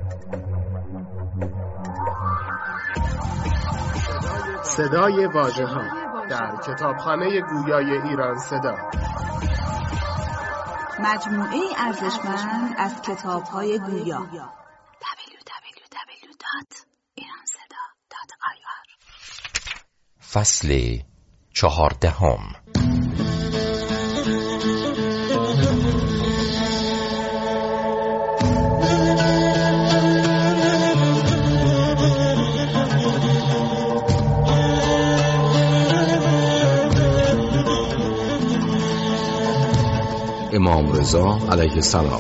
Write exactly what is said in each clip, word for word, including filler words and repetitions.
صدای واژه‌ها در کتابخانه گویای ایران صدا، مجموعه ارزشمند از کتاب‌های گویا. دبلیو دبلیو دبلیو دات ایران صدا دات آی آر. فصل چهاردهم. امام رضا علیه السلام.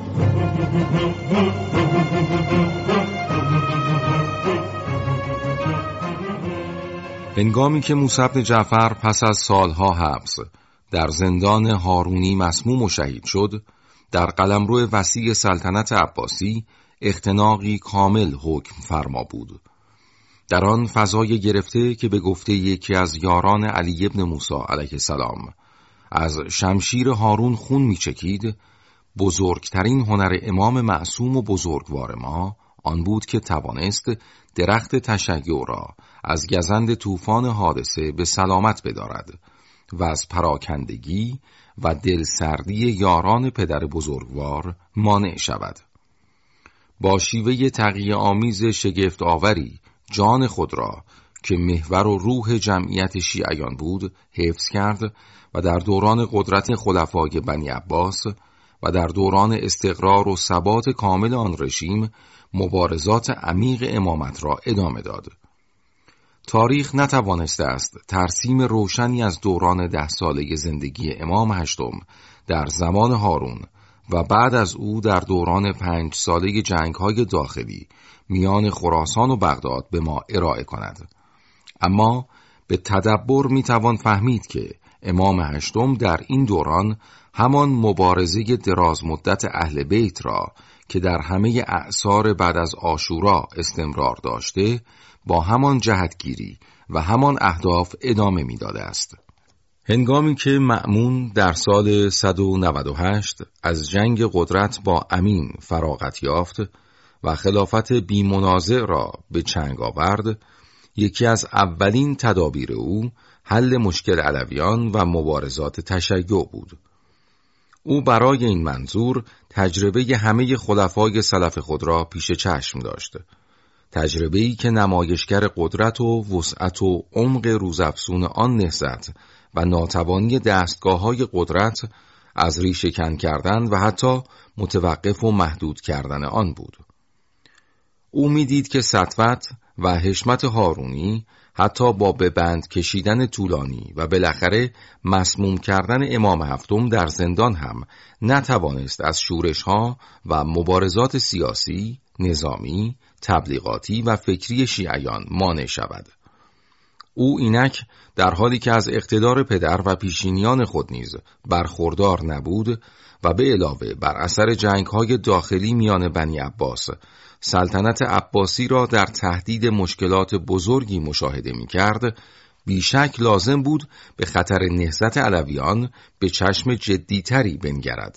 هنگامی که موسی بن جعفر پس از سالها حبس در زندان هارونی مسموم و شهید شد، در قلمرو وسیع سلطنت عباسی اختناقی کامل حکم فرما بود. در آن فضای گرفته که به گفته یکی از یاران علی ابن موسی علیه السلام از شمشیر هارون خون میچکید، بزرگترین هنر امام معصوم و بزرگوار ما آن بود که توانست درخت تشیع را از گزند طوفان حادثه به سلامت بدارد و از پراکندگی و دلسردی یاران پدر بزرگوار مانع شود. با شیوه تقیه آمیز شگفت آوری جان خود را که محور و روح جمعیت شیعیان بود حفظ کرد و در دوران قدرت خلفای بنی عباس و در دوران استقرار و ثبات کامل آن رژیم مبارزات عمیق امامت را ادامه داد. تاریخ نتوانسته است ترسیم روشنی از دوران ده ساله زندگی امام هشتم در زمان هارون و بعد از او در دوران پنج ساله جنگ‌های داخلی میان خراسان و بغداد به ما ارائه کند. اما به تدبر میتوان فهمید که امام هشتم در این دوران همان مبارزه دراز مدت اهل بیت را که در همه اعصار بعد از عاشورا استمرار داشته با همان جهتگیری و همان اهداف ادامه میداده است. هنگامی که مأمون در سال صد و نود و هشت از جنگ قدرت با امین فراغت یافت و خلافت بی منازع را به چنگ آورد، یکی از اولین تدابیر او حل مشکل علویان و مبارزات تشیع بود. او برای این منظور تجربه همه خلفای سلف خود را پیش چشم داشت. تجربه‌ای که نمایشگر قدرت و وسعت و عمق روزافزون آن نهضت و ناتوانی دستگاه‌های قدرت از ریشه کن کردن و حتی متوقف و محدود کردن آن بود. او می‌دید که سطوت و حشمت هارونی حتی با به بند کشیدن طولانی و بالاخره مسموم کردن امام هفتم در زندان هم نتوانست از شورش‌ها و مبارزات سیاسی، نظامی، تبلیغاتی و فکری شیعیان مانع شود. او اینک در حالی که از اقتدار پدر و پیشینیان خود نیز برخوردار نبود و به علاوه بر اثر جنگ‌های داخلی میان بنی عباس سلطنت عباسی را در تهدید مشکلات بزرگی مشاهده می‌کرد، بیشک لازم بود به خطر نهضت علویان به چشم جدی‌تری بنگرد.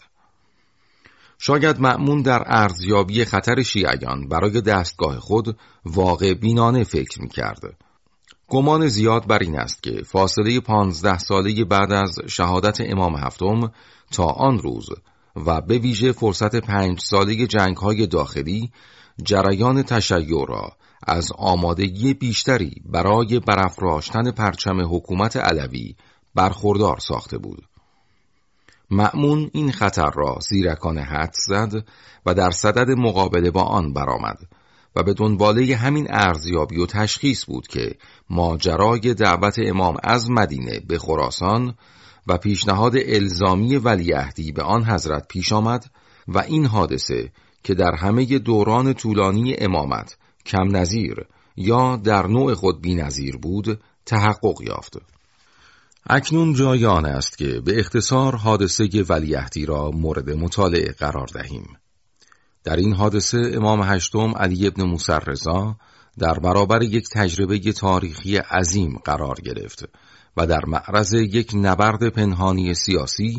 شاید مأمون در ارزیابی خطر شیعیان برای دستگاه خود واقع بینانه فکر می‌کرد. گمان زیاد بر این است که فاصله پانزده ساله بعد از شهادت امام هفتم تا آن روز و به ویژه فرصت پنج ساله جنگ‌های داخلی جریان تشیع را از آمادگی بیشتری برای برافراشتن پرچم حکومت علوی برخوردار ساخته بود. مأمون این خطر را زیرکانه حدس زد و در صدد مقابله با آن برآمد و به دنباله همین ارزیابی و تشخیص بود که ماجرای دعوت امام از مدینه به خراسان و پیشنهاد الزامی ولیعهدی به آن حضرت پیش آمد و این حادثه که در همه دوران طولانی امامت کم نظیر یا در نوع خود بی نظیر بود تحقق یافت. اکنون جای آن است که به اختصار حادثه ولیعهدی را مورد مطالعه قرار دهیم. در این حادثه امام هشتم علی ابن موسی رضا در برابر یک تجربه تاریخی عظیم قرار گرفت و در معرض یک نبرد پنهانی سیاسی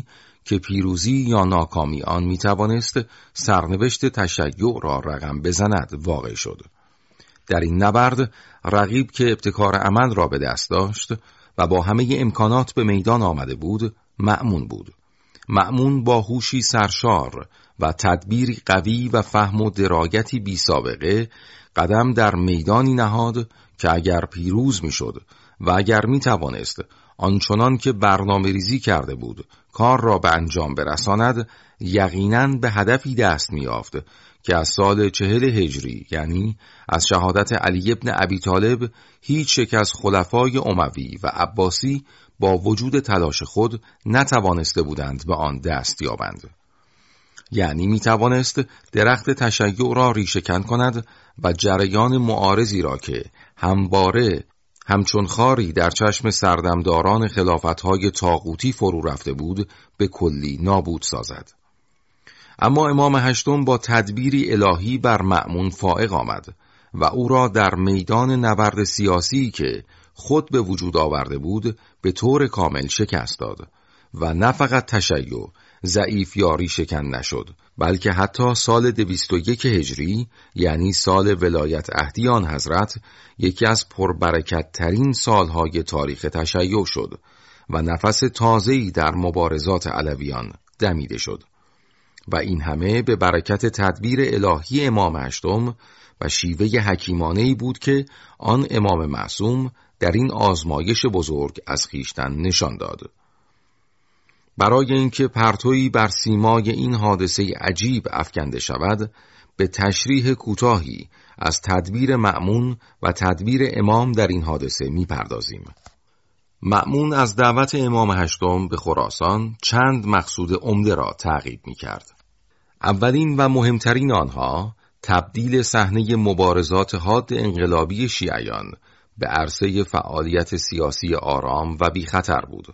که پیروزی یا ناکامی آن می توانست سرنوشت تشیع را رقم بزند واقع شد. در این نبرد رقیب که ابتکار عمل را به دست داشت و با همه امکانات به میدان آمده بود، مأمون بود. مأمون با هوشی سرشار و تدبیری قوی و فهم و درایتی بی سابقه قدم در میدانی نهاد که اگر پیروز می شد و اگر می توانست آنچنان که برنامه ریزی کرده بود کار را به انجام برساند، یقیناً به هدفی دست می یافت که از سال چهل هجری، یعنی از شهادت علی ابن ابی طالب، هیچ یک از خلفای اموی و عباسی با وجود تلاش خود نتوانسته بودند به آن دست یابند. یعنی می توانست درخت تشیع را ریشه‌کن کند و جریان معارضی را که همواره همچون خاری در چشم سردمداران خلافت‌های طاغوتی فرو رفته بود به کلی نابود سازد. اما امام هشتم با تدبیری الهی بر مأمون فائق آمد و او را در میدان نبرد سیاسی که خود به وجود آورده بود به طور کامل شکست داد و نه فقط تشیع ضعیف یا ریشه‌کن نشد، بلکه حتی سال دویست و یک هجری، یعنی سال ولایت عهدی آن حضرت، یکی از پربرکت ترین سالهای تاریخ تشیع شد و نفس تازه‌ای در مبارزات علویان دمیده شد. و این همه به برکت تدبیر الهی امام هشتم و شیوه حکیمانه‌ای بود که آن امام معصوم در این آزمایش بزرگ از خویشتن نشان داد. برای اینکه پرتویی بر سیمای این حادثه عجیب افکنده شود، به تشریح کوتاهی از تدبیر مأمون و تدبیر امام در این حادثه می پردازیم. مأمون از دعوت امام هشتم به خراسان چند مقصود عمده را تعقیب می کرد. اولین و مهمترین آنها تبدیل صحنه مبارزات حاد انقلابی شیعیان به عرصه فعالیت سیاسی آرام و بی خطر بود.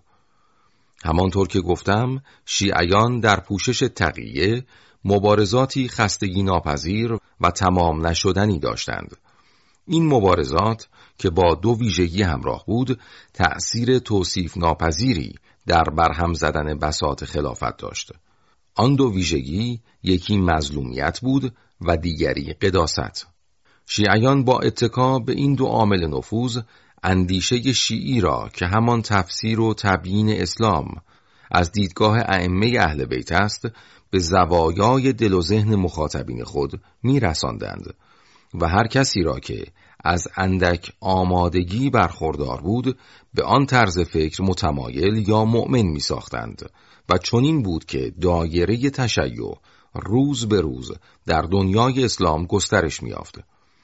همانطور که گفتم، شیعیان در پوشش تقیه مبارزاتی خستگی ناپذیر و تمام نشدنی داشتند. این مبارزات که با دو ویژگی همراه بود، تأثیر توصیف ناپذیری در برهم زدن بساط خلافت داشت. آن دو ویژگی یکی مظلومیت بود و دیگری قداست. شیعیان با اتکا به این دو عامل نفوذ اندیشه شیعی را که همان تفسیر و تبیین اسلام از دیدگاه ائمه اهل بیت است به زوایای دل و ذهن مخاطبین خود می رساندند و هر کسی را که از اندک آمادگی برخوردار بود به آن طرز فکر متمایل یا مؤمن می ساختند و چنین بود که دایره تشیع روز به روز در دنیای اسلام گسترش می یافت.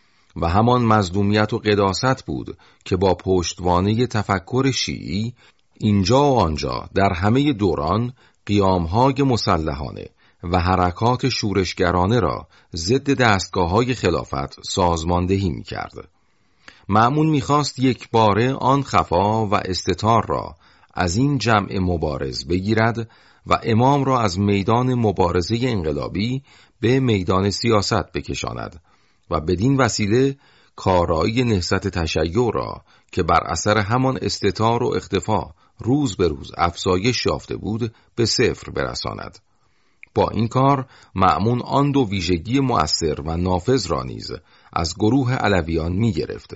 و همان مظلومیت و قداست بود که با پشتوانه تفکر شیعی اینجا و آنجا در همه دوران قیامهای مسلحانه و حرکات شورشگرانه را ضد دستگاه‌های خلافت سازماندهی می‌کرد. مأمون می‌خواست یک باره آن خفا و استتار را از این جمع مبارز بگیرد و امام را از میدان مبارزه انقلابی به میدان سیاست بکشاند و بدین وسیله کارایی نهضت تشیع را که بر اثر همان استتار و اختفا روز به روز افزایش یافته بود به صفر برساند. با این کار مأمون آن دو ویژگی مؤثر و نافذ را نیز از گروه علویان می گرفت،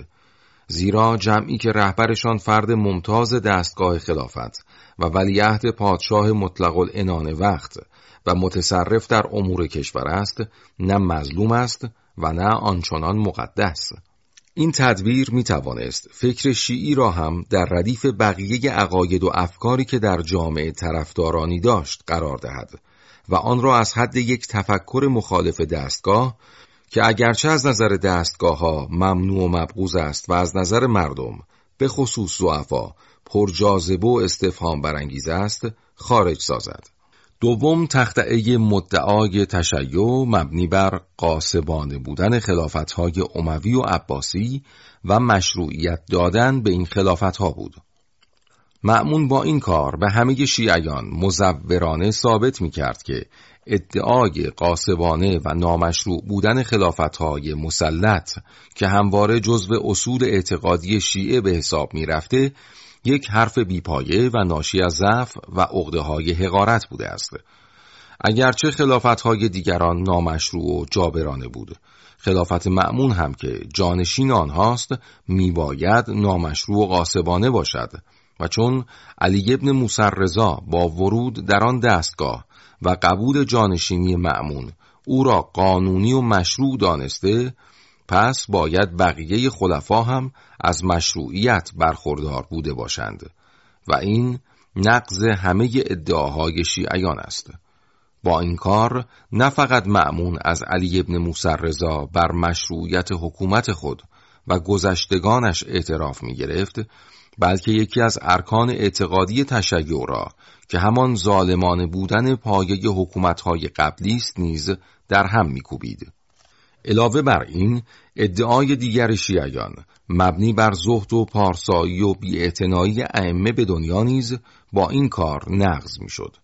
زیرا جمعی که رهبرشان فرد ممتاز دستگاه خلافت و ولیعهد پادشاه مطلق العنان وقت و متصرف در امور کشور است، نه مظلوم است و نه آنچنان مقدس. این تدبیر می توانست فکر شیعی را هم در ردیف بقیه عقاید و افکاری که در جامعه طرفدارانی داشت قرار دهد و آن را از حد یک تفکر مخالف دستگاه که اگرچه از نظر دستگاه ها ممنوع و مبغوض است و از نظر مردم به خصوص ضعفا پرجاذبه و استفهام برانگیز است خارج سازد. دوم، تخطئه مدعای تشیع مبنی بر غاصبانه بودن خلافت‌های اموی و عباسی و مشروعیت دادن به این خلافت‌ها بود. مأمون با این کار به همه شیعیان مزورانه ثابت می‌کرد که ادعای غاصبانه و نامشروع بودن خلافت‌های مسلط که همواره جزو اصول اعتقادی شیعه به حساب می‌رفته، یک حرف بیپایه و ناشی از ضعف و عقده‌های حقارت بوده است. اگرچه خلافت‌های دیگران نامشروع و جابرانه بود، خلافت مأمون هم که جانشین آنهاست میباید نامشروع و غاصبانه باشد و چون علی ابن موسی رضا با ورود در آن دستگاه و قبول جانشینی مأمون او را قانونی و مشروع دانسته، پس باید بقیه خلفا هم از مشروعیت برخوردار بوده باشند و این نقض همه ادعاهای شیعیان است. با این کار نه فقط مأمون از علی ابن موسی رضا بر مشروعیت حکومت خود و گذشتگانش اعتراف می گرفت، بلکه یکی از ارکان اعتقادی تشیع را که همان ظالمانه بودن پایه حکومت‌های قبلی است نیز در هم می‌کوبید. علاوه بر این، ادعای دیگر شیعیان مبنی بر زهد و پارسایی و بی‌اعتنایی ائمه به دنیا نیز با این کار نقض می‌شد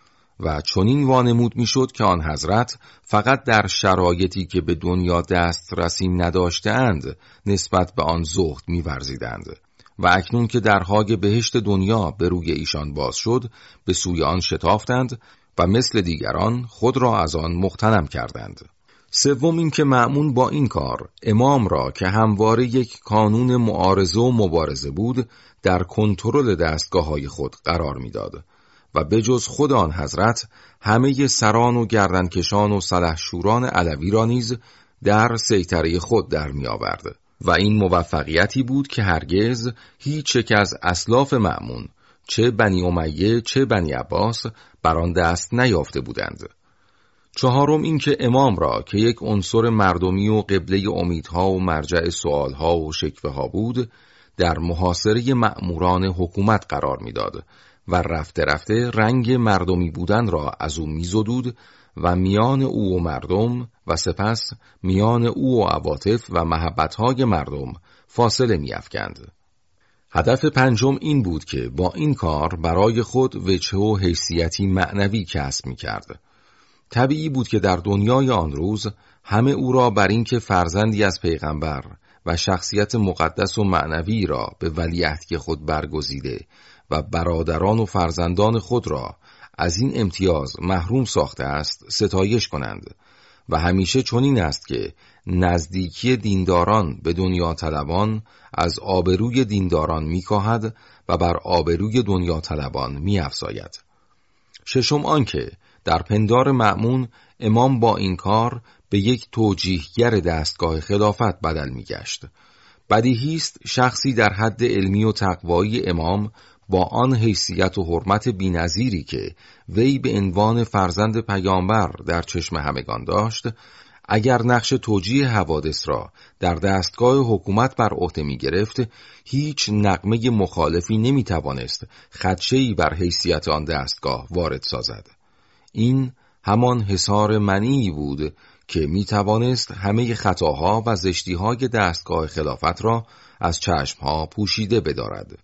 و چنین وانمود می‌شد که آن حضرت فقط در شرایطی که به دنیا دسترسی نداشتند نسبت به آن زهد می‌ورزیدند و اکنون که درهای بهشت دنیا به روی ایشان باز شد به سوی آن شتافتند و مثل دیگران خود را از آن مغتنم کردند. سوم این که مأمون با این کار امام را که همواره یک کانون معارضه و مبارزه بود در کنترل دستگاه‌های خود قرار می‌داد و بجز خود آن حضرت همه سران و گردنکشان و سلحشوران علوی را نیز در سیطره خود در می‌آورد و این موفقیتی بود که هرگز هیچ یک از اسلاف مأمون چه بنی امیه چه بنی عباس بر آن دست نیافته بودند. چهارم این که امام را که یک عنصر مردمی و قبله امیدها و مرجع سؤالها و شکوه‌ها بود در محاصره مأموران حکومت قرار می‌داد و رفته رفته رنگ مردمی بودن را از او می‌زدود و میان او و مردم و سپس میان او و عواطف و محبت‌های مردم فاصله می‌افکند. هدف پنجم این بود که با این کار برای خود وجه و حیثیتی معنوی کسب می‌کرد. طبیعی بود که در دنیای آن روز همه او را بر این که فرزندی از پیغمبر و شخصیت مقدس و معنوی را به ولیعهدی خود برگزیده و برادران و فرزندان خود را از این امتیاز محروم ساخته است ستایش کنند و همیشه چنین است که نزدیکی دینداران به دنیا طلبان از آبروی دینداران می‌کاهد و بر آبروی دنیا طلبان می‌افزاید. ششم آنکه در پندار مأمون امام با این کار به یک توجیهگر دستگاه خلافت بدل می‌گشت. بدیهی است شخصی در حد علمی و تقوایی امام با آن حیثیت و حرمت بی‌نظیری که وی به عنوان فرزند پیامبر در چشم همگان داشت، اگر نقش توجیه حوادث را در دستگاه حکومت بر عهده می گرفت، هیچ نغمه مخالفی نمی توانست خدشه‌ای بر حیثیت آن دستگاه وارد سازد. این همان حصار منیعی بود که می توانست همه خطاها و زشتی‌های دستگاه خلافت را از چشمها پوشیده بدارد.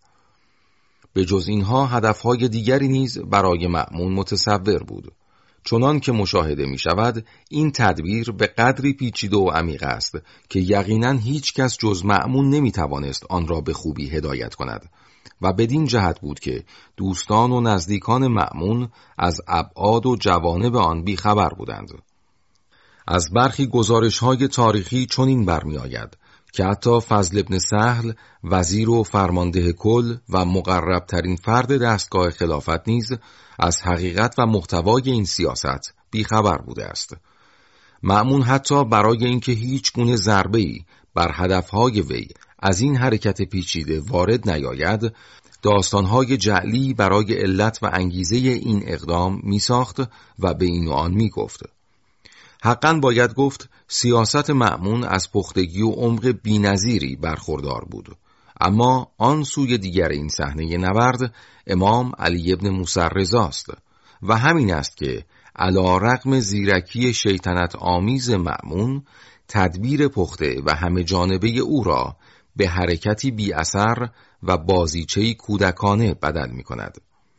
به جز اینها هدفهای دیگری نیز برای مأمون متصور بود. چنان که مشاهده می شود این تدبیر به قدری پیچیده و عمیق است که یقیناً هیچ کس جز مأمون نمی توانست آن را به خوبی هدایت کند و بدین جهت بود که دوستان و نزدیکان مأمون از ابعاد و جوانب آن بی خبر بودند. از برخی گزارش‌های تاریخی چنین برمی آید که حتی فضل ابن سهل وزیر و فرمانده کل و مقرب ترین فرد دستگاه خلافت نیز از حقیقت و محتوای این سیاست بیخبر بوده است. مأمون حتی برای اینکه هیچ گونه ضربه‌ای بر هدفهای وی از این حرکت پیچیده وارد نیاید، داستانهای جعلی برای علت و انگیزه این اقدام می ساخت و به این و آن می گفت. حقاً باید گفت سیاست مأمون از پختگی و عمق بی‌نظیری برخوردار بود، اما آن سوی دیگر این صحنه نبرد امام علی ابن موسی رضا است و همین است که علی رغم زیرکی شیطنت آمیز مأمون تدبیر پخته و همه جانبه او را به حرکتی بی اثر و بازیچه‌ای کودکانه بدل می کند.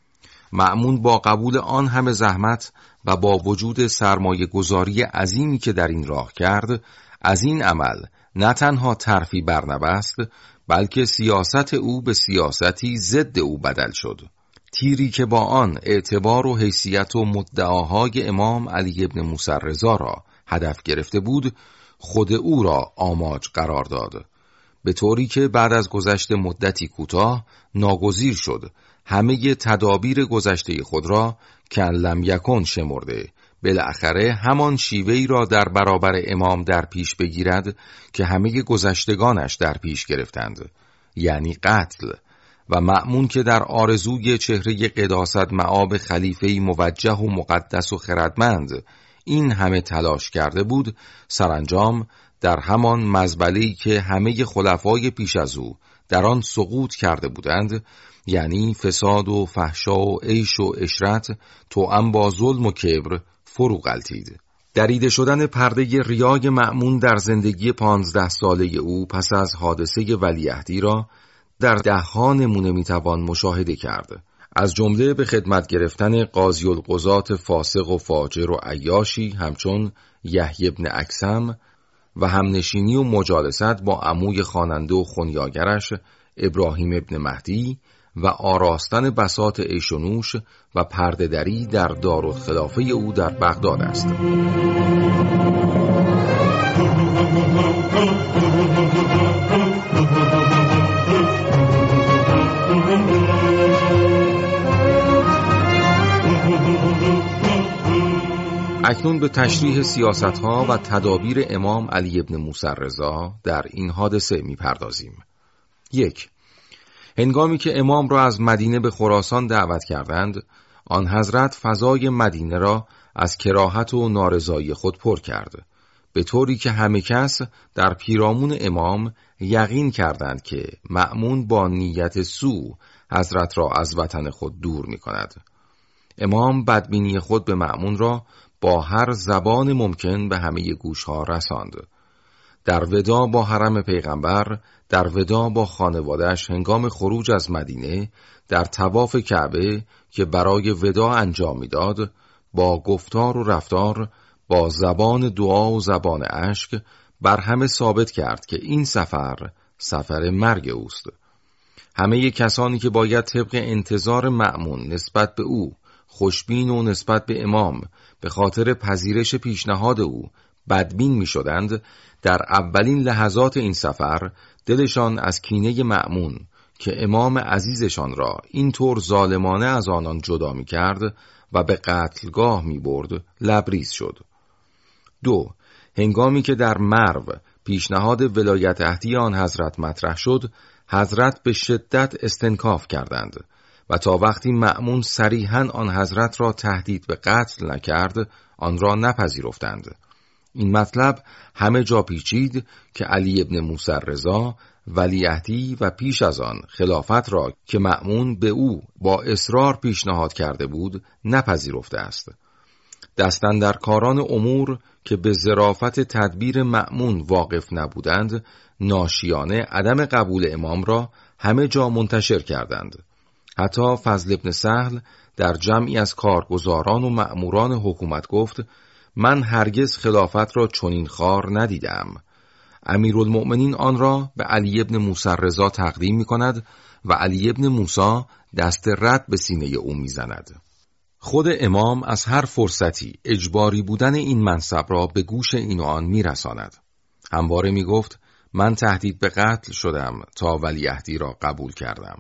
مأمون با قبول آن همه زحمت و با وجود سرمایه گذاری عظیمی که در این راه کرد، از این عمل نه تنها ترفی برنبست، بلکه سیاست او به سیاستی ضد او بدل شد. تیری که با آن اعتبار و حیثیت و مدعاهای امام علی ابن موسی رضا را هدف گرفته بود، خود او را آماج قرار داد، به طوری که بعد از گذشت مدتی کوتاه ناگزیر شد همه تدابیر گذشته خود را کن لم یکن شمرده، بالاخره همان شیوهی را در برابر امام در پیش بگیرد که همه گذشتگانش در پیش گرفتند، یعنی قتل. و مأمون که در آرزوی چهره قداست مآب خلیفه‌ای موجه و مقدس و خردمند این همه تلاش کرده بود، سرانجام در همان مزبله‌ای که همه خلفای پیش از او در آن سقوط کرده بودند، یعنی فساد و فحشا و عیش و عشرت توأم با ظلم و کبر، فرو غلتید. دریده شدن پرده ریای مأمون در زندگی پانزده ساله او پس از حادثه ولیعهدی را در ده‌ها نمونه میتوان مشاهده کرد، از جمله به خدمت گرفتن قاضی القضات فاسق و فاجر و عیاشی همچون یحیی بن اکثم و همنشینی و مجالست با عموی خواننده و خنیاگرش ابراهیم ابن مهدی و آراستن بساط عیش و نوش و پرده دری در دارالخلافه او در بغداد است. اکنون به تشریح سیاست‌ها و تدابیر امام علی ابن موسی رضا در این حادثه می‌پردازیم. یک، هنگامی که امام را از مدینه به خراسان دعوت کردند، آن حضرت فضای مدینه را از کراهت و نارضایی خود پر کرد، به طوری که همه کس در پیرامون امام یقین کردند که مأمون با نیت سوء حضرت را از وطن خود دور می‌کند. امام بدبینی خود به مأمون را با هر زبان ممکن به همه گوشها رساند. در وداع با حرم پیغمبر، در وداع با خانواده‌اش هنگام خروج از مدینه، در طواف کعبه که برای وداع انجام می‌داد، با گفتار و رفتار، با زبان دعا و زبان اشک بر همه ثابت کرد که این سفر سفر مرگ اوست. همه کسانی که باید طبق انتظار مأمون نسبت به او خوشبین و نسبت به امام به خاطر پذیرش پیشنهاد او بدبین می شدند، در اولین لحظات این سفر دلشان از کینه مأمون که امام عزیزشان را اینطور ظالمانه از آنان جدا می کرد و به قتلگاه می برد لبریز شد. دو، هنگامی که در مرو پیشنهاد ولایت عهدی آن حضرت مطرح شد، حضرت به شدت استنکاف کردند و تا وقتی مأمون صریحاً آن حضرت را تهدید به قتل نکرد، آن را نپذیرفتند. این مطلب همه جا پیچید که علی ابن موسی رضا ولیعهدی و پیش از آن خلافت را که مأمون به او با اصرار پیشنهاد کرده بود نپذیرفته است. دستن در کاران امور که به ظرافت تدبیر مأمون واقف نبودند، ناشیانه عدم قبول امام را همه جا منتشر کردند. حتی فضل ابن سهل در جمعی از کارگزاران و مأموران حکومت گفت: من هرگز خلافت را چنین خار ندیدم. امیرالمؤمنین آن را به علی ابن موسی رضا تقدیم می کند و علی ابن موسی دست رد به سینه او می زند. خود امام از هر فرصتی اجباری بودن این منصب را به گوش این و آن می رساند. همواره می گفت: من تهدید به قتل شدم تا ولیعهدی را قبول کردم.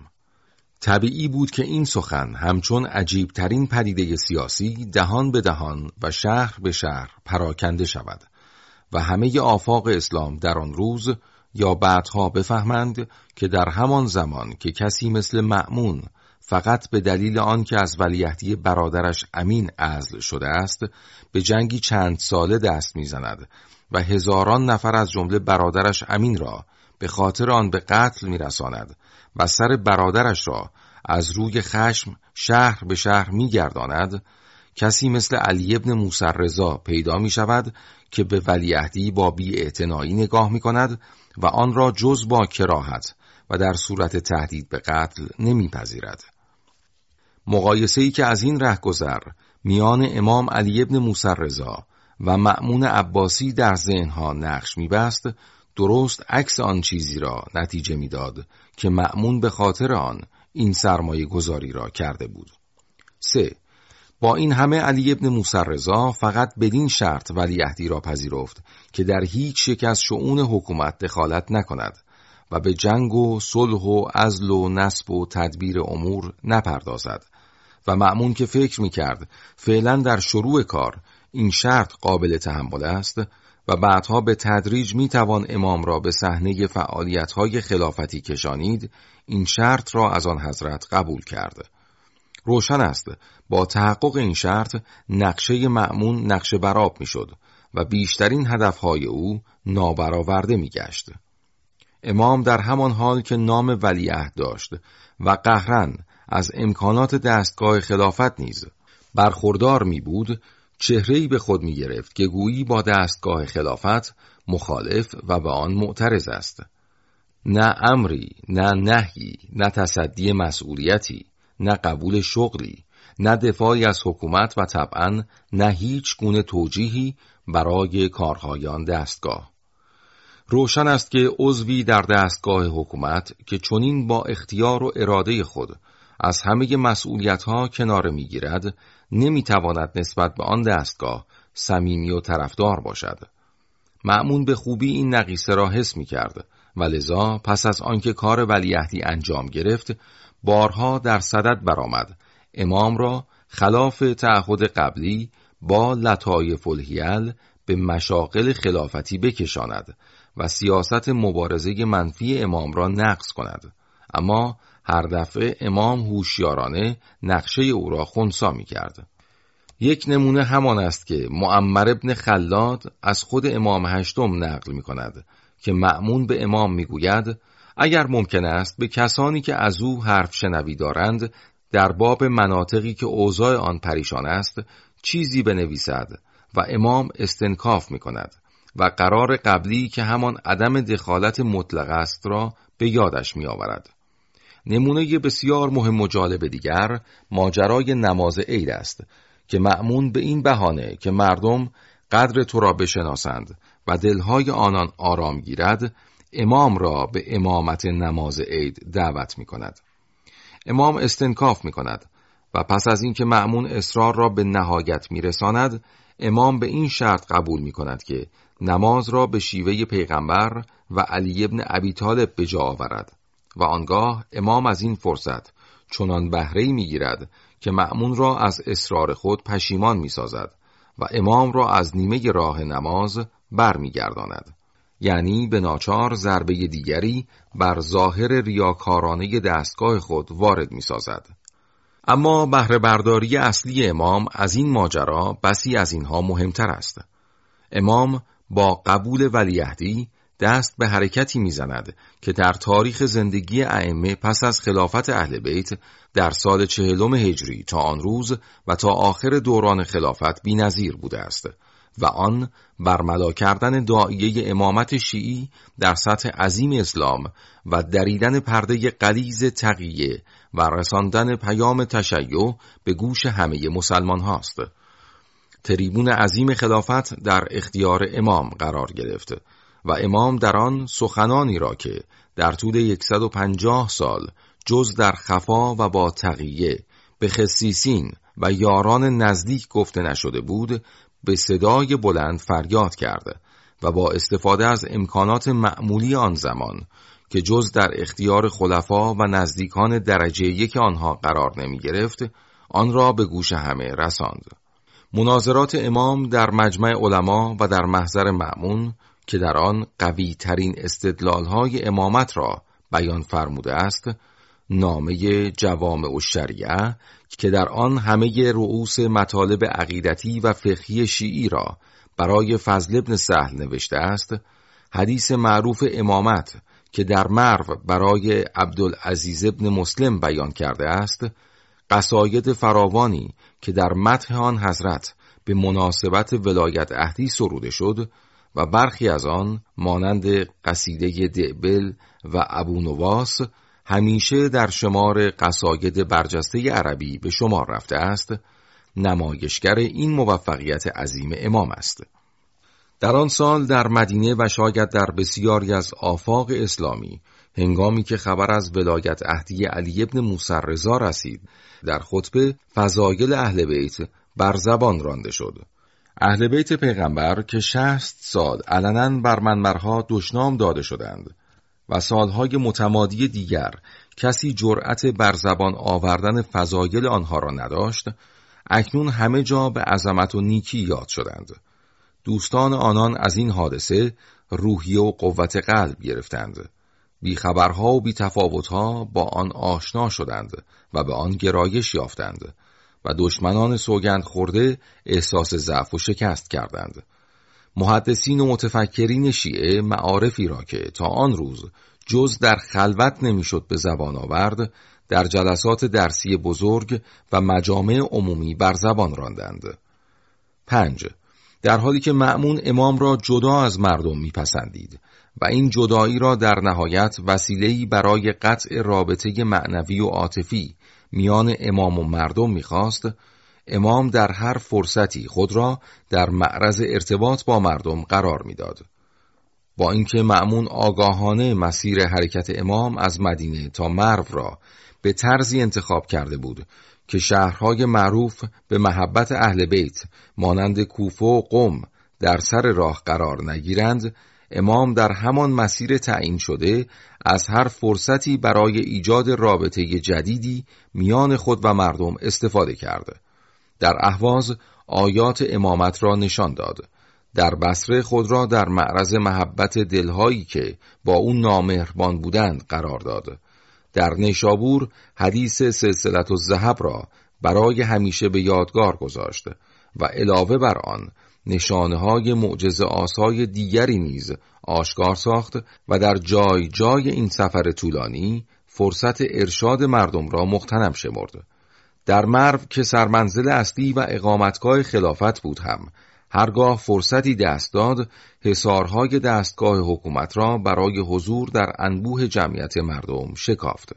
طبیعی بود که این سخن همچون عجیب ترین پدیده سیاسی دهان به دهان و شهر به شهر پراکنده شود و همه آفاق اسلام در آن روز یا بعدها بفهمند که در همان زمان که کسی مثل مأمون فقط به دلیل آن که از ولیعهدی برادرش امین عزل شده است به جنگی چند ساله دست می‌زند و هزاران نفر از جمله برادرش امین را به خاطر آن به قتل می‌رساند و سر برادرش را از روی خشم شهر به شهر می‌گرداند، کسی مثل علی ابن موسی رضا پیدا می‌شود که به ولیعهدی با بی‌اعتنایی نگاه می‌کند و آن را جز با کراهت و در صورت تهدید به قتل نمی‌پذیرد. مقایسه‌ای که از این رهگذر میان امام علی ابن موسی رضا و مأمون عباسی در ذهنها نقش می‌بست، درست عکس آن چیزی را نتیجه می‌داد که مأمون به خاطر آن این سرمایه گذاری را کرده بود. سه. با این همه علی ابن موسی رضا فقط بدین شرط ولیعهدی را پذیرفت که در هیچ یک از شؤون حکومت دخالت نکند و به جنگ و صلح و عزل و نصب و تدبیر امور نپردازد و مأمون که فکر می‌کرد فعلا در شروع کار این شرط قابل تحمل است و بعدها به تدریج میتوان امام را به صحنه فعالیت‌های خلافتی کشانید، این شرط را از آن حضرت قبول کرد. روشن است با تحقق این شرط نقشه مأمون نقشه برآب میشد و بیشترین هدفهای او نابرآورده میگشت. امام در همان حال که نام ولیعهد داشت و قهرن از امکانات دستگاه خلافت نیز برخوردار می بود، چهره‌ای به خود می گرفت که گویی با دستگاه خلافت مخالف و به آن معترض است. نه امری، نه نهی، نه تصدی مسئولیتی، نه قبول شغلی، نه دفاعی از حکومت و طبعاً نه هیچ گونه توجیهی برای کارهای آن دستگاه. روشن است که عضوی در دستگاه حکومت که چنین با اختیار و اراده خود از همه مسئولیت‌ها کناره می‌گیرد، نمی‌تواند نسبت به آن دستگاه صمیمی و طرفدار باشد. مأمون به خوبی این نقیصه را حس می‌کرد و لذا پس از آنکه کار ولیعهدی انجام گرفت، بارها در صدد برآمد امام را خلاف تعهد قبلی با لطایف الحیل به مشاغل خلافتی بکشاند و سیاست مبارزه منفی امام را نقض کند، اما هر دفعه امام هوشیارانه نقشه او را خنثی می‌کرد. یک نمونه همان است که معمر ابن خلاد از خود امام هشتم نقل می‌کند که مأمون به امام می‌گوید اگر ممکن است به کسانی که از او حرف شنوی دارند در باب مناطقی که اوضاع آن پریشان است چیزی بنویسد و امام استنکاف می‌کند و قرار قبلی که همان عدم دخالت مطلق است را به یادش می‌آورد. نمونه بسیار مهم و جالب دیگر ماجرای نماز عید است که مأمون به این بهانه که مردم قدر تو را بشناسند و دلهای آنان آرام گیرد، امام را به امامت نماز عید دعوت می کند. امام استنکاف می کند و پس از اینکه مأمون اصرار را به نهایت می رساند، امام به این شرط قبول می کند که نماز را به شیوه پیغمبر و علی ابن ابی طالب به جا آورد و آنگاه امام از این فرصت چنان بهره‌ای می‌گیرد که مأمون را از اصرار خود پشیمان می‌سازد و امام را از نیمه راه نماز برمیگرداند، یعنی به ناچار ضربه دیگری بر ظاهر ریاکارانه دستگاه خود وارد می‌سازد. اما بهره برداری اصلی امام از این ماجرا بسی از اینها مهمتر است. امام با قبول ولیعهدی دست به حرکتی میزند که در تاریخ زندگی ائمه پس از خلافت اهل بیت در سال چهلم هجری تا آن روز و تا آخر دوران خلافت بی‌نظیر بوده است و آن برملا کردن داعیه امامت شیعی در سطح عظیم اسلام و دریدن پرده غلیظ تقیه و رساندن پیام تشیع به گوش همه مسلمان هاست. تریبون عظیم خلافت در اختیار امام قرار گرفت و امام در آن سخنانی را که در طول صد و پنجاه سال جز در خفا و با تقیه به خصیصین و یاران نزدیک گفته نشده بود، به صدای بلند فریاد کرد و با استفاده از امکانات معمولی آن زمان که جز در اختیار خلفا و نزدیکان درجه یک آنها قرار نمی گرفت، آن را به گوش همه رساند. مناظرات امام در مجمع علما و در محضر مأمون که در آن قوی ترین استدلال‌های امامت را بیان فرموده است، نامه جوامع الشریعه که در آن همه رؤوس مطالب عقیدتی و فقهی شیعی را برای فضل ابن سهل نوشته است، حدیث معروف امامت که در مرو برای عبدالعزیز ابن مسلم بیان کرده است، قصاید فراوانی که در مدح آن حضرت به مناسبت ولایت عهدی سروده شد و برخی از آن مانند قصیده دعبل و ابو نواس همیشه در شمار قصاید برجسته عربی به شمار رفته است، نمایشگر این موفقیت عظیم امام است. در آن سال در مدینه و شاید در بسیاری از آفاق اسلامی، هنگامی که خبر از ولایت عهدی علی ابن موسی رضا رسید، در خطبه فضایل اهل بیت بر زبان رانده شد. اهل بیت پیغمبر که شصت سال علناً بر منبرها دشنام داده شدند و سالهای متمادی دیگر کسی جرأت بر زبان آوردن فضایل آنها را نداشت، اکنون همه جا به عظمت و نیکی یاد شدند. دوستان آنان از این حادثه روحیه و قوت قلب گرفتند. بیخبرها و بی‌تفاوتها با آن آشنا شدند و به آن گرایش یافتند و دشمنان سوگند خورده احساس ضعف و شکست کردند. محدثین و متفکرین شیعه معارفی را که تا آن روز جز در خلوت نمیشد به زبان آورد، در جلسات درسی بزرگ و مجامع عمومی بر زبان راندند. پنج. در حالی که مأمون امام را جدا از مردم میپسندید و این جدایی را در نهایت وسیله‌ای برای قطع رابطه معنوی و عاطفی میان امام و مردم میخواست، امام در هر فرصتی خود را در معرض ارتباط با مردم قرار میداد. با اینکه مأمون آگاهانه مسیر حرکت امام از مدینه تا مرو را به طرزی انتخاب کرده بود که شهرهای معروف به محبت اهل بیت مانند کوفه و قم در سر راه قرار نگیرند، امام در همان مسیر تعیین شده از هر فرصتی برای ایجاد رابطه جدیدی میان خود و مردم استفاده کرد. در اهواز آیات امامت را نشان داد. در بصره خود را در معرض محبت دلهایی که با اون نامهربان بودند قرار داد. در نیشابور حدیث سلسلة الذهب را برای همیشه به یادگار گذاشت و علاوه بر آن نشانه‌های معجزه آسای دیگری نیز آشکار ساخت و در جای جای این سفر طولانی فرصت ارشاد مردم را مغتنم شمرد. در مرو که سرمنزل اصلی و اقامتگاه خلافت بود هم هرگاه فرصتی دست داد، حصارهای دستگاه حکومت را برای حضور در انبوه جمعیت مردم شکافت.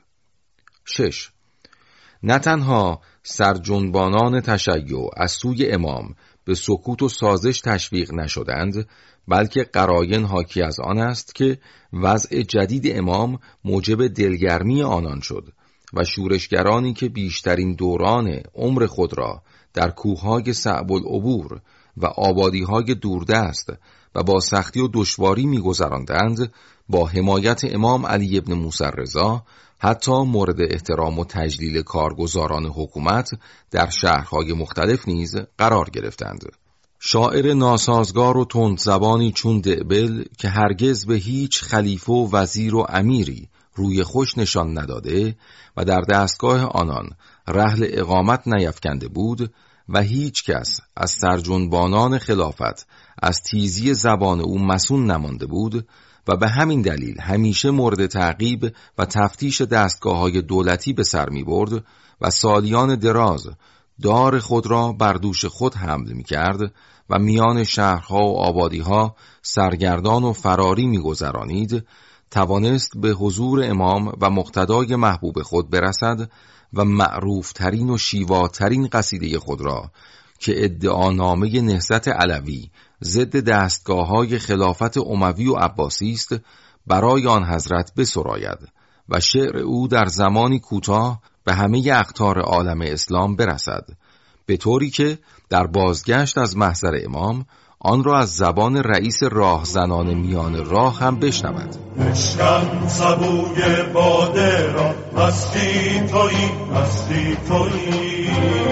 شش. نه تنها سرجنبانان تشیع از سوی امام به سکوت و سازش تشویق نشدند، بلکه قرائن حاکی از آن است که وضع جدید امام موجب دلگرمی آنان شد و شورشگرانی که بیشترین دوران عمر خود را در کوههای صعب العبور و آبادیهای دوردست و با سختی و دشواری می‌گذراندند، با حمایت امام علی ابن موسی رضا حتی مورد احترام و تجلیل کارگزاران حکومت در شهرهای مختلف نیز قرار گرفتند. شاعر ناسازگار و تندزبانی چون دعبل که هرگز به هیچ خلیفه و وزیر و امیری روی خوش نشان نداده و در دستگاه آنان رحل اقامت نیفکنده بود و هیچ کس از سرجنبانان خلافت از تیزی زبان او مسون نمانده بود و به همین دلیل همیشه مورد تعقیب و تفتیش دستگاه‌های دولتی به سر می‌برد و سالیان دراز دار خود را بر دوش خود حمل می‌کرد و میان شهرها و آبادی‌ها سرگردان و فراری می‌گذرانید، توانست به حضور امام و مقتدای محبوب خود برسد و معروفترین و شیواترین قصیده خود را که ادعانامه نهضت علوی ضد دستگاه‌های خلافت اموی و عباسی است برای آن حضرت بسراید و شعر او در زمانی کوتاه به همه اقطار عالم اسلام برسد، به طوری که در بازگشت از محضر امام آن را از زبان رئیس راهزنان میان راه هم بشنود. بشکن سبوی باده را، مستی تویی مستی تویی،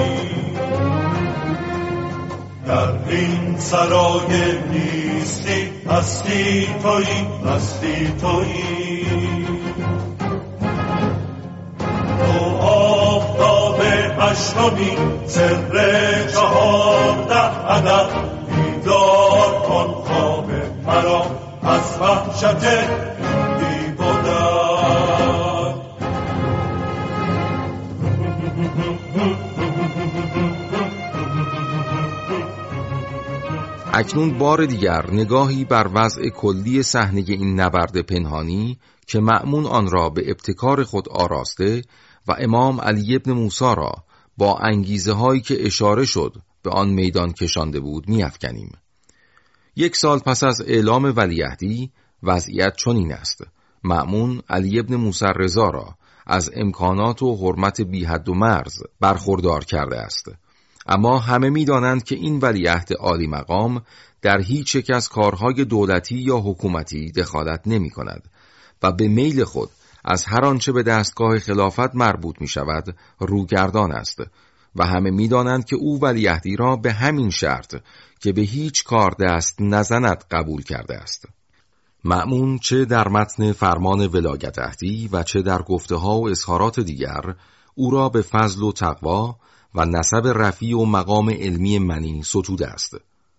در این سرای نیستی مستی تویی مستی تویی. تو آفتاب هشتمی سر چهارده عدد، بیدار کن خواب مرا از وحشت بی بودن. اکنون بار دیگر نگاهی بر وضع کلی صحنه این نبرد پنهانی که مأمون آن را به ابتکار خود آراسته و امام علی ابن موسی را با انگیزه هایی که اشاره شد به آن میدان کشانده بود می‌افکنیم. یک سال پس از اعلام ولیعهدی وضعیت چنین است: مأمون علی ابن موسی رضا را از امکانات و حرمت بی حد و مرز برخوردار کرده است، اما همه می‌دانند که این ولیعهد عالی مقام در هیچ یک از کارهای دولتی یا حکومتی دخالت نمی‌کند و به میل خود از هر آنچه به دستگاه خلافت مربوط می‌شود روگردان است و همه می‌دانند که او ولیعهدی را به همین شرط که به هیچ کار دست نزند قبول کرده است. مأمون چه در متن فرمان ولایت عهدی و چه در گفته‌ها و اظهارات دیگر او را به فضل و تقوا و نسب رفیع و مقام علمی منی ستوده است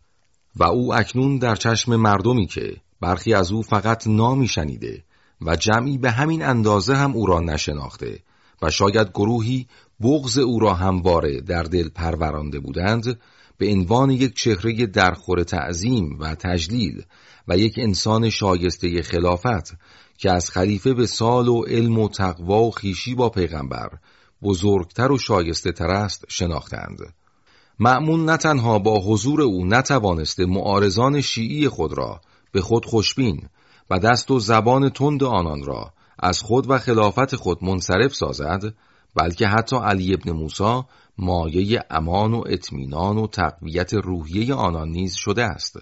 و او اکنون در چشم مردمی که برخی از او فقط نامی شنیده و جمعی به همین اندازه هم او را نشناخته و شاید گروهی بغض او را همواره در دل پرورانده بودند، به عنوان یک چهره درخور تعظیم و تجلیل و یک انسان شایسته خلافت که از خلیفه به سال و علم و تقوا و خویشی با پیغمبر بزرگتر و شایسته تر است شناختند. مأمون نه تنها با حضور او نتوانسته معارضان شیعی خود را به خود خوشبین و دست و زبان تند آنان را از خود و خلافت خود منصرف سازد، بلکه حتی علی ابن موسی مایه امان و اطمینان و تقویت روحیه آنان نیز شده است.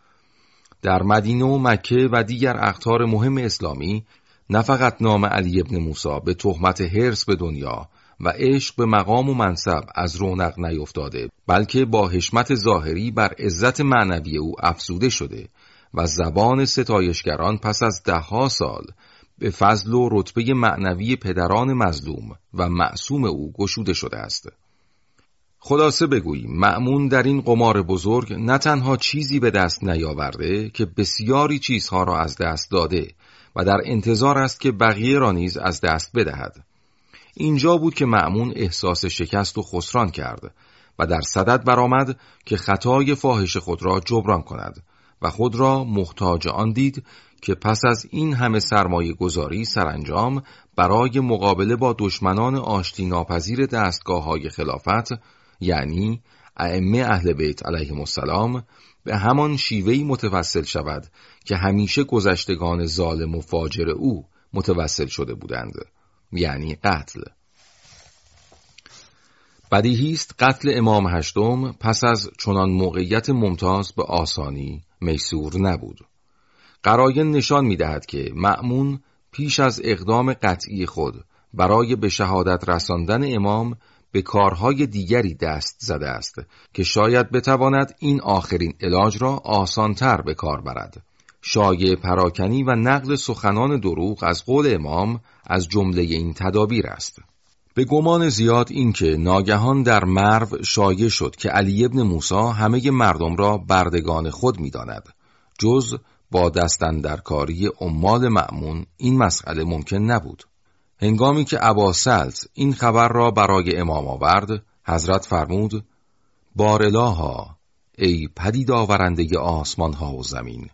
در مدینه و مکه و دیگر اقطار مهم اسلامی نه فقط نام علی ابن موسی به تهمت حرص به دنیا و عشق به مقام و منصب از رونق نیفتاده، بلکه با حشمت ظاهری بر عزت معنوی او افزوده شده و زبان ستایشگران پس از دهها سال به فضل و رتبه معنوی پدران مظلوم و معصوم او گشوده شده است. خلاصه بگوییم مأمون در این قمار بزرگ نه تنها چیزی به دست نیاورده که بسیاری چیزها را از دست داده و در انتظار است که بقیه را نیز از دست بدهد. اینجا بود که مأمون احساس شکست و خسران کرد و در صدد برآمد که خطای فاحش خود را جبران کند و خود را محتاج آن دید که پس از این همه سرمایه گذاری سرانجام برای مقابله با دشمنان آشتی ناپذیر دستگاه‌های خلافت، یعنی ائمه اهل بیت علیهم السلام، به همان شیوهی متوسل شود که همیشه گذشتگان ظالم و فاجر او متوسل شده بودند، یعنی قتل. بدیهی است قتل امام هشتم پس از چنان موقعیت ممتاز به آسانی میسور نبود. قرائن نشان می‌دهد که مأمون پیش از اقدام قطعی خود برای به شهادت رساندن امام به کارهای دیگری دست زده است که شاید بتواند این آخرین علاج را آسانتر به کار برد. شایعه پراکنی و نقل سخنان دروغ از قول امام از جمله این تدابیر است. به گمان زیاد این که ناگهان در مرو شایع شد که علی ابن موسی همه مردم را بردگان خود می‌داند، جز با دست اندرکاری عمال مأمون این مسئله ممکن نبود. هنگامی که ابا سلط این خبر را برای امام آورد، حضرت فرمود: بارالها، ای پدید آورنده آسمان ها و زمین،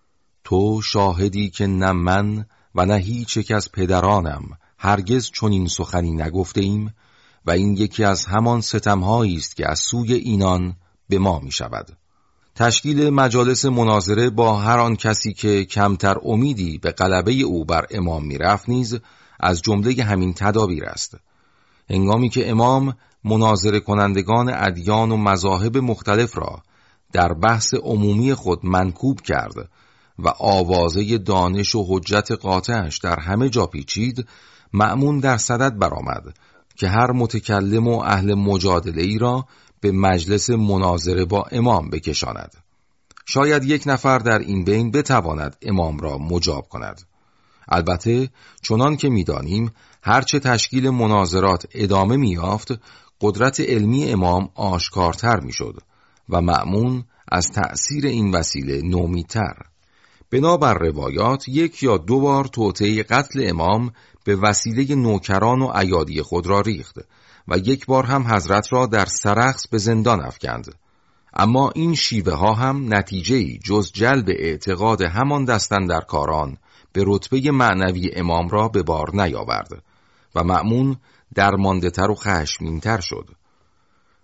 تو شاهدی که نه من و نه هیچ یک از پدرانم هرگز چنین سخنی نگفته ایم و این یکی از همان ستمهایی است که از سوی اینان به ما می شود. تشکیل مجالس مناظره با هر آن کسی که کمتر امیدی به غلبه او بر امام می رفت نیز از جمله همین تدابیر است. هنگامی که امام مناظره کنندگان ادیان و مذاهب مختلف را در بحث عمومی خود منکوب کرد و آوازه دانش و حجت قاطعش در همه جا پیچید، مأمون در صدد برآمد که هر متکلم و اهل مجادله ای را به مجلس مناظره با امام بکشاند. شاید یک نفر در این بین بتواند امام را مجاب کند. البته چنان که می‌دانیم هرچه تشکیل مناظرات ادامه می‌یافت، قدرت علمی امام آشکارتر می‌شد و مأمون از تأثیر این وسیله نومیدتر. بنابر روایات یک یا دو بار توطئه قتل امام به وسیله نوکران و ایادی خود را ریخت و یک بار هم حضرت را در سرخس به زندان افکند. اما این شیوه ها هم نتیجه‌ای جز جلب اعتقاد همان دستاندرکاران به رتبه معنوی امام را به بار نیاورد و مأمون درمانده تر و خشمگین‌تر شد.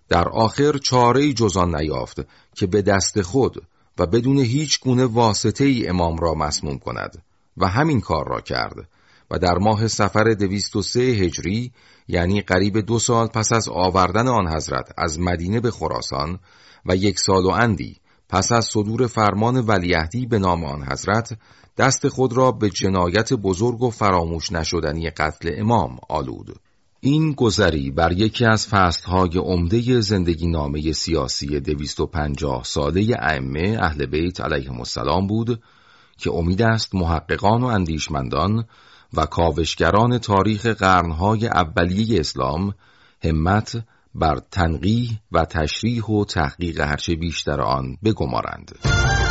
در آخر چاره‌ای جز آن نیافت که به دست خود و بدون هیچ گونه واسطه ای امام را مسموم کند و همین کار را کرد و در ماه صفر دویست و سه هجری، یعنی قریب دو سال پس از آوردن آن حضرت از مدینه به خراسان و یک سال و اندی پس از صدور فرمان ولیعهدی به نام آن حضرت، دست خود را به جنایت بزرگ و فراموش نشدنی قتل امام آلود. این گذری بر یکی از فصلهای عمده زندگی نامه سیاسی دویست و پنجاه ساله ائمه اهل بیت علیهم السلام بود که امید است محققان و اندیشمندان و کاوشگران تاریخ قرنهای اولیه اسلام همت بر تنقیح و تشریح و تحقیق هرچه بیشتر آن بگمارند.